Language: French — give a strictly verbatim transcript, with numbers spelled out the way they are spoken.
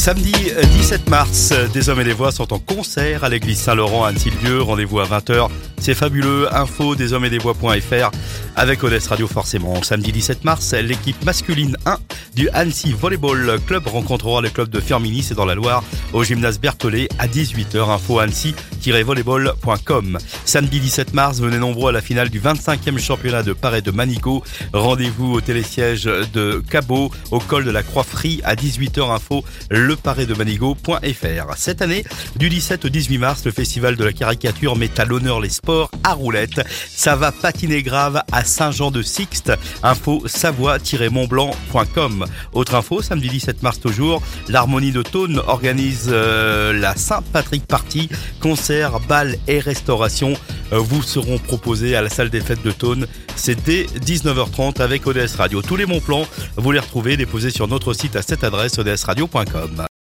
Samedi dix-sept mars, des hommes et des voix sont en concert à l'église Saint-Laurent à Annecy-le-Vieux. Rendez-vous à vingt heures. C'est fabuleux. Info des hommes et des voix.fr avec Odès Radio forcément. Samedi dix-sept mars, l'équipe masculine un du Annecy Volleyball Club rencontrera le club de Firminy, c'est dans la Loire, au gymnase Berthollet à dix-huit heures. Info annecy tiret volleyball point com. Samedi dix-sept mars, venez nombreux à la finale du vingt-cinquième championnat de Paray de Manigot. Rendez-vous au télésiège de Cabot, au col de la Croix-Frie à dix-huit heures. Info le paray de manigot point fr. Cette année, du dix-sept au dix-huit mars, le festival de la caricature met à l'honneur les sports à roulettes. Ça va patiner grave à Saint-Jean-de-Sixte. Info savoie tiret montblanc point com. Autre info, samedi dix-sept mars toujours, l'Harmonie de Thônes organise euh, la Saint-Patrick Party, concert, bal et restauration euh, vous seront proposés à la salle des fêtes de Thônes. C'est dès dix-neuf heures trente avec O D S Radio. Tous les bons plans, vous les retrouvez déposés sur notre site à cette adresse o d s radio point com.